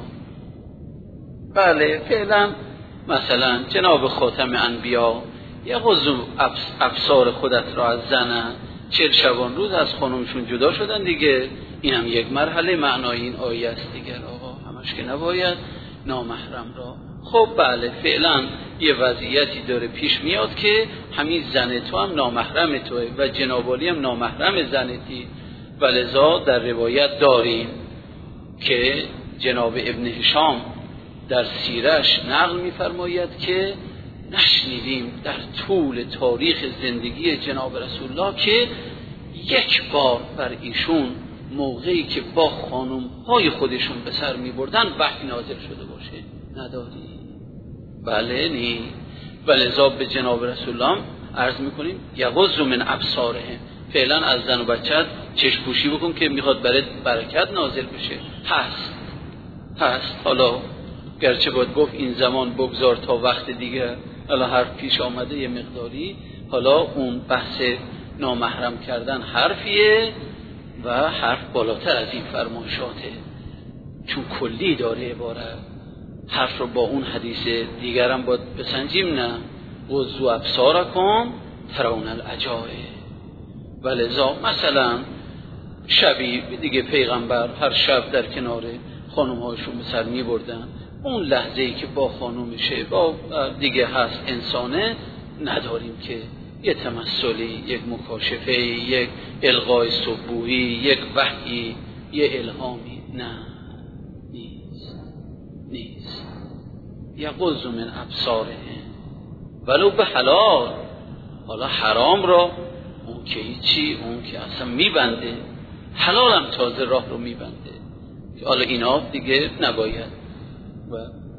بله فعلا مثلا جناب خاتم انبیا یغض ابصار خودت را از زن، چهل شبان روز از خانمشون جدا شدن دیگه، این هم یک مرحله معنای این آیه است دیگر آقا، همش که نباید نامحرم را. خب بله فعلا یه وضعیتی داره پیش میاد که همین زن تو هم نامحرم توه و جنابالی هم نامحرم زنتی، ولذا در روایت داریم که جناب ابن هشام در سیرش نقل می‌فرماید که نشنیدیم در طول تاریخ زندگی جناب رسول الله که یک بار بر ایشون موقعی که با خانم‌های خودشون به سر می‌بردن وحی نازل شده باشه. نداری؟ بله نی. ولذا به جناب رسول الله عرض می‌کنیم یغض من ابصارهم، فعلا از زن و بچت چشم پوشی بکن که میخواد برات برکت نازل بشه. هست هست حالا گرچه باید گفت این زمان بگذار تا وقت دیگه، حالا حرف پیش آمده یه مقداری، حالا اون بحث نامحرم کردن حرفیه و حرف بالاتر از این فرمایشاته، چون کلی داره عبارت. حرف رو با اون حدیث دیگرم باید بسنجیم. نه غضوا ابصارکم ترون العجائب. ولذا مثلا شبی دیگه پیغمبر هر شب در کنار خانم‌هاشون به سر می بردن، اون لحظه‌ای که با خانومشه با دیگه هست انسانه، نداریم که یه تمثلی، یک مکاشفه، یک القای سبوحی، یک وحی، یه الهامی، نه نیست نیست. یغض من ابصارهم ولو به حلال. حالا حرام را اون که هیچی، اون که اصلا میبنده، حلال هم تازه راه رو میبنده، حالا اینا دیگه نباید و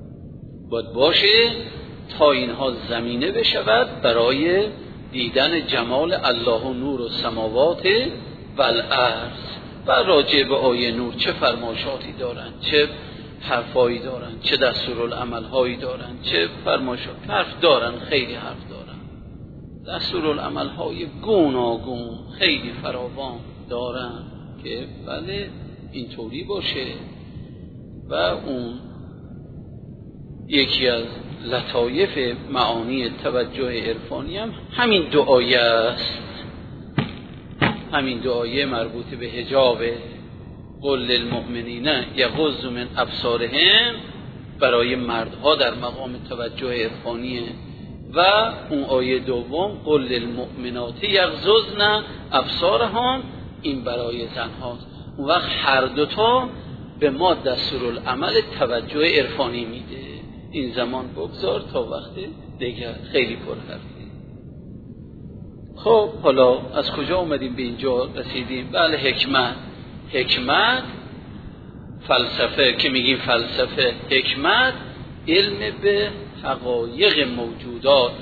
باید باشه تا اینها زمینه بشود برای دیدن جمال الله و نور و سماوات و الارض. و راجع به آیه نور چه فرمایشاتی دارن، چه حرفایی دارن، چه دستورالعمل هایی دارن، چه فرمایشات، حرف دارن، خیلی حرف دارن، دستورالعمل های گوناگون خیلی فراوان دارن که بله اینطوری باشه. و اون یکی از لطایف معانی توجه عرفانی هم همین دعایه است، همین دعایه مربوط به حجاب قل للمؤمنین یغضوا من ابصارهم برای مردها در مقام توجه عرفانیه. و اون آیه دوم قل للمؤمنات یغضضن ابصارهن، این برای زنهاست. اون وقت هر دوتا به ما دستورالعمل توجه عرفانی میده. این زمان بگذار تا وقت دیگر، خیلی پر حرفی. خب حالا از کجا اومدیم به اینجا رسیدیم؟ بله حکمت. حکمت فلسفه که میگیم فلسفه، حکمت علم به حقایق موجودات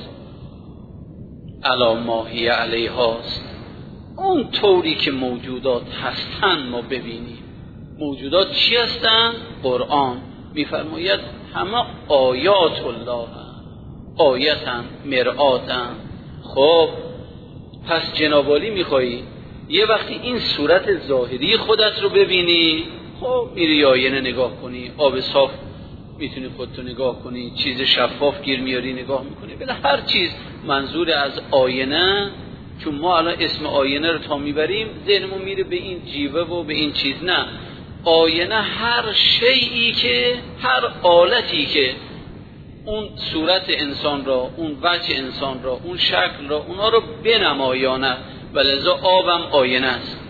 علی ما هی علیهاست. اون طوری که موجودات هستن ما ببینیم. موجودات چی هستن؟ قرآن میفرماید همه آیات الله هم. آیتن، مرآتن. خب پس جنابالی میخوایی یه وقتی این صورت ظاهری خودت رو ببینی، خب میری آینه نگاه کنی، آب صاف میتونی خودتو نگاه کنی، چیز شفاف گیر میاری نگاه میکنی، بله هر چیز. منظور از آینه، چون ما الان اسم آینه رو تا میبریم ذهنمون میره به این جیوه و به این چیز، نه. آینه هر شیئی که، هر آلتی که اون صورت انسان را، اون وجه انسان را، اون شکل را، اونا رو بنمایاند. ولذا آبم آینه است.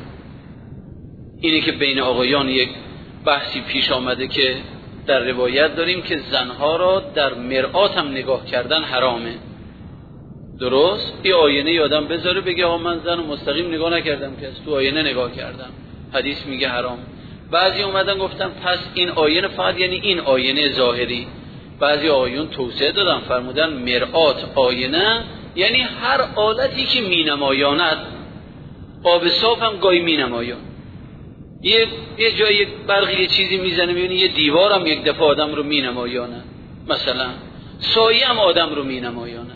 اینی که بین آقایان یک بحثی پیش آمده که در روایت داریم که زنها را در مرآت هم نگاه کردن حرامه. درست؟ این آینه یادم بذاره بگه آقا من زن مستقیم نگاه نکردم که از تو آینه نگاه کردم، حدیث میگه حرام. بعضی اومدن گفتن پس این آینه فقط یعنی این آینه ظاهری. بعضی آیون توسعه دادن فرمودن مرآت آینه یعنی هر آلتی که مینمایاند. آب صاف هم گاهی مینمایان. یه یه جای برقی یه چیزی میزنه میبینی یه دیوار هم یک دفعه آدم رو مینمایانه. مثلا سایه هم آدم رو مینمایانه.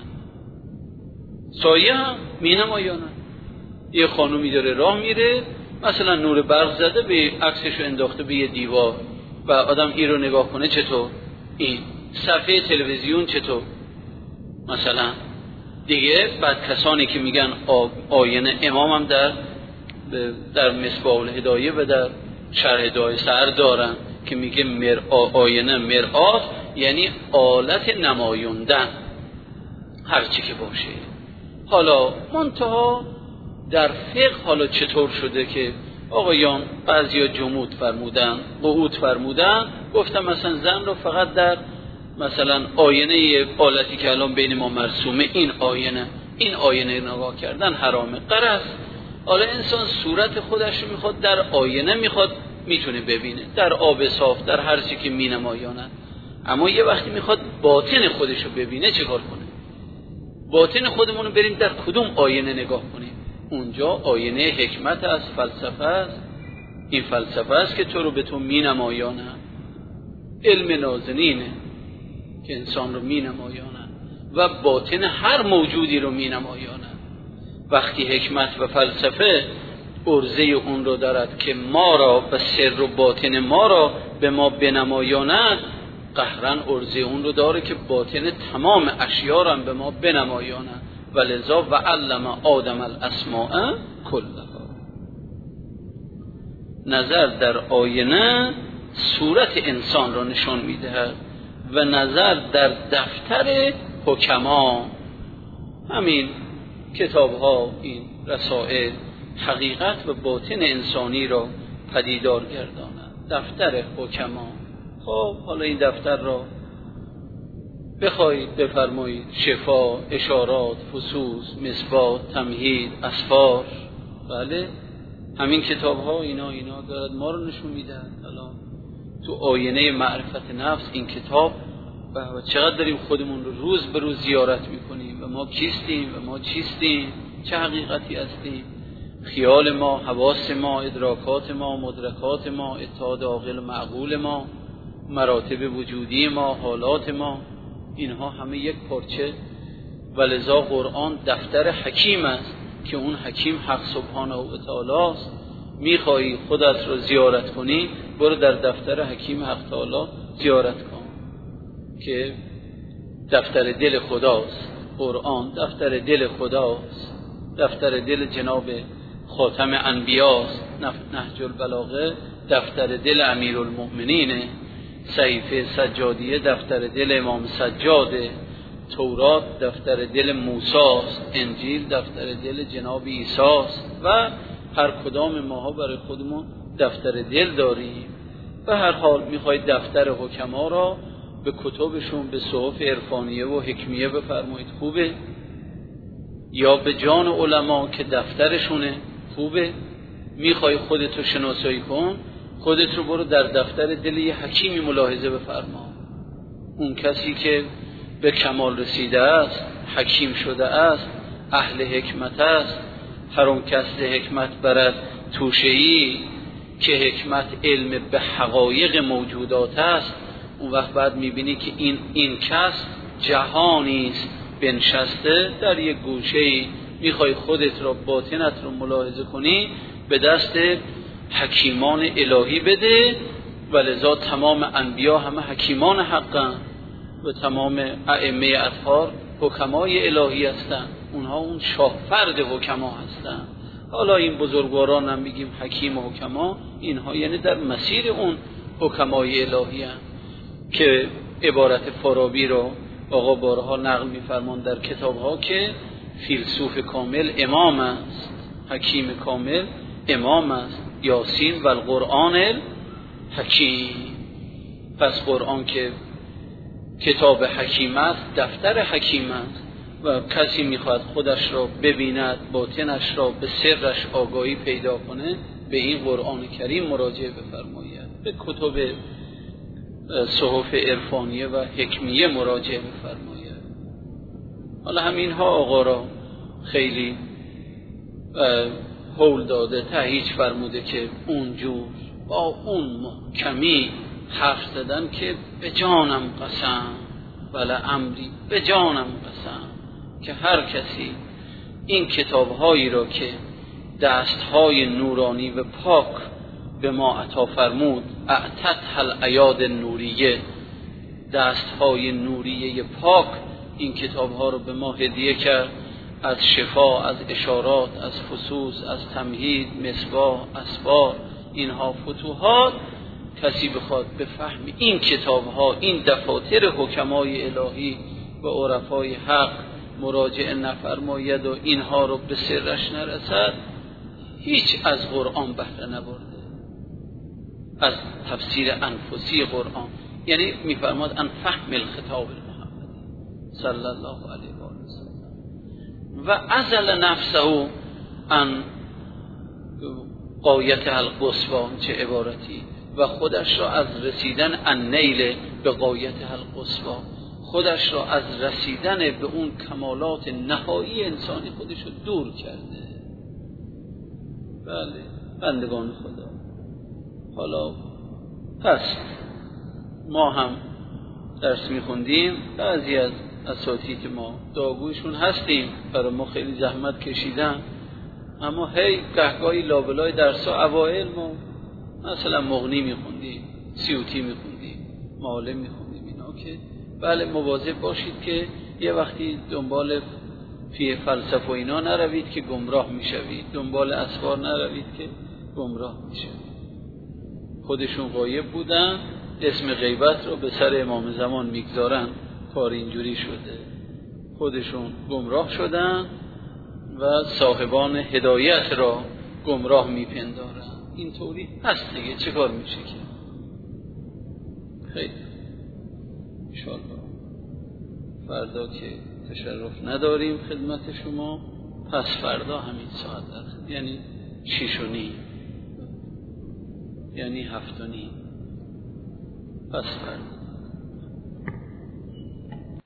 سایه هم مینمایانه. یه خانومی داره راه میره، مثلا نور برق زده به عکسش رو انداخته به یه دیوار و آدم این رو نگاه کنه چطور؟ این صفحه تلویزیون چطور؟ مثلا دیگه بعد کسانی که میگن آینه، امام هم در در مصباح الهدایه و در شرح دعای سحر دارن که میگه مرآ، آینه مرآت یعنی آلت نمایوندن هر چی که باشه. حالا منتها در فقه حالا چطور شده که آقایان بعضیا جمود فرمودن، قعود فرمودن، گفتم مثلا زن رو فقط در مثلا آینه آلتی که الان بین ما مرسومه این آینه این آینه نگاه کردن حرامه. غرض حالا انسان صورت خودش رو میخواد در آینه میخواد میتونه ببینه، در آب صاف، در هر چی که مینمایاند. اما یه وقتی میخواد باطن خودش رو ببینه چیکار کنه؟ باطن خودمون رو بریم در کدوم آینه نگاه کنیم؟ اونجا آینه حکمت است، فلسفه است. این فلسفه است که تو رو به تو مینمایانه. علم نازنینه که انسان رو مینمایانه و باطن هر موجودی رو مینمایانه. وقتی حکمت و فلسفه عرضه اون رو دارد که ما را و سر و باطن ما را به ما بنمایاند، قهرن عرضه اون رو داره که باطن تمام اشیا را به ما بنمایاند. ولذا و علم آدم الاسماء کلها. نظر در آینه صورت انسان را نشان میدهد و نظر در دفتر حکما، همین کتاب ها، این رسائل، حقیقت و باطن انسانی را پدیدار گرداند. دفتر حکما. خب حالا این دفتر را بخواهید بفرمایید شفا، اشارات، فصوص، مصباح، تمهید، اسفار، بله همین کتاب ها اینا اینا دارد ما رو نشون میدن. الان تو آینه معرفت نفس این کتاب و چقدر داریم خودمون رو روز به روز زیارت میکنیم و ما کیستیم و ما چیستیم، چه حقیقتی هستیم، خیال ما، حواس ما، ادراکات ما، مدرکات ما، اتحاد عاقل و معقول ما، مراتب وجودی ما، حالات ما، اینها همه یک پارچه و لذا قرآن دفتر حکیم است که اون حکیم حق سبحانه و تعالی است. میخوایی خودت رو زیارت کنی، برو در دفتر حکیم حق تعالی زیارت کن که دفتر دل خداست. قرآن دفتر دل خداست، دفتر دل جناب خاتم انبیاست. نهج البلاغه دفتر دل امیرالمؤمنینه، صحیفه سجادیه دفتر دل امام سجاده، تورات دفتر دل موسیٰست، انجیل دفتر دل جناب عیسیٰست و هر کدام ماها برای خودمون دفتر دل داریم. به هر حال میخواید دفتر حکما را به کتبشون، به صحف عرفانیه و حکمیه بفرمایید، خوبه؟ یا به جان علما که دفترشونه، خوبه؟ میخوای خودتو شناسایی کن، خودت رو برو در دفتر دل یه حکیمی ملاحظه بفرما. اون کسی که به کمال رسیده است، حکیم شده است، اهل حکمت است، هر اون کس حکمت برد توشه‌ای که حکمت علم به حقایق موجودات است. اون وقت بعد میبینی که این این کس جهانی است بنشسته در یک گوشه‌ای. میخوای خودت را، باطنت رو ملاحظه کنی، به دست حکیمان الهی بده. ولذا تمام انبیا همه حکیمان حقن و تمام ائمه اطهار حکمای الهی هستن. اونها اون شاه فرد حکما هستن. حالا این بزرگواران هم میگیم حکیم و حکما، اینها یعنی در مسیر اون حکمای الهی هستن که عبارت فارابی رو آقا بارها نقل میفرمان در کتابها که فیلسوف کامل امام است، حکیم کامل امام است. یاسین و القرآن الحکیم. پس قرآن که کتاب حکیم است، دفتر حکیم است و کسی میخواد خودش را ببیند، باطنش را به سرش آگاهی پیدا کنه، به این قرآن کریم مراجعه بفرماید، به کتب صحف عرفانیه و حکمیه مراجعه بفرماید. حالا همینها آقا را خیلی هول داده، تهییج فرموده که اونجور با اون محکمی حرف زدن که به جانم قسم ولی امری به جانم قسم که هر کسی این کتابهایی را که دستهای نورانی و پاک به ما عطا فرمود، اعتتها الایاد نوریه، دستهای نوریه پاک این کتابها رو به ما هدیه کرد، از شفا، از اشارات، از فصوص، از تمهید، مصباح، اسفار، اینها فتوحات. کسی بخواد به فهم این کتابها، این دفاتر حکمای الهی و عرفای حق مراجعه نفرماید و اینها رو به سرش نرسد، هیچ از قرآن بهره نبرده، از تفسیر انفسی قرآن. یعنی میفرماد ان فهم الخطاب المحمدی صلی الله علیه و آله و عزل نفسه ان غایت القصوی، چه عبارتی، و خودش را از رسیدن النیل به غایت القصوی، خودش را از رسیدن به اون کمالات نهایی انسانی خودش رو دور کرده. بله بندگان خدا، حالا پس ما هم درس میخوندیم، بعضی از اساتید ما داغویشون هستیم، برای ما خیلی زحمت کشیدن، اما هی گهگاهی لابلای درسا اوائل ما مثلا مغنی میخوندیم، سیوطی میخوندیم، معالم میخوندیم، اینا که بله مواظب باشید که یه وقتی دنبال فی فلسفه و اینا نروید که گمراه میشوید، دنبال اسفار نروید که گمراه میشوید. خودشون غایب بودن، اسم غیبت رو به سر امام زمان میگذارن، کار اینجوری شده، خودشون گمراه شدن و صاحبان هدایت را گمراه میپندارن. این طوری هست دیگه، چه کار میشه که خیلی انشاءالله فردا که تشرف نداریم خدمت شما، پس فردا همین ساعت هست، یعنی شیش و نیم، یعنی هفت و نیم، پس فردا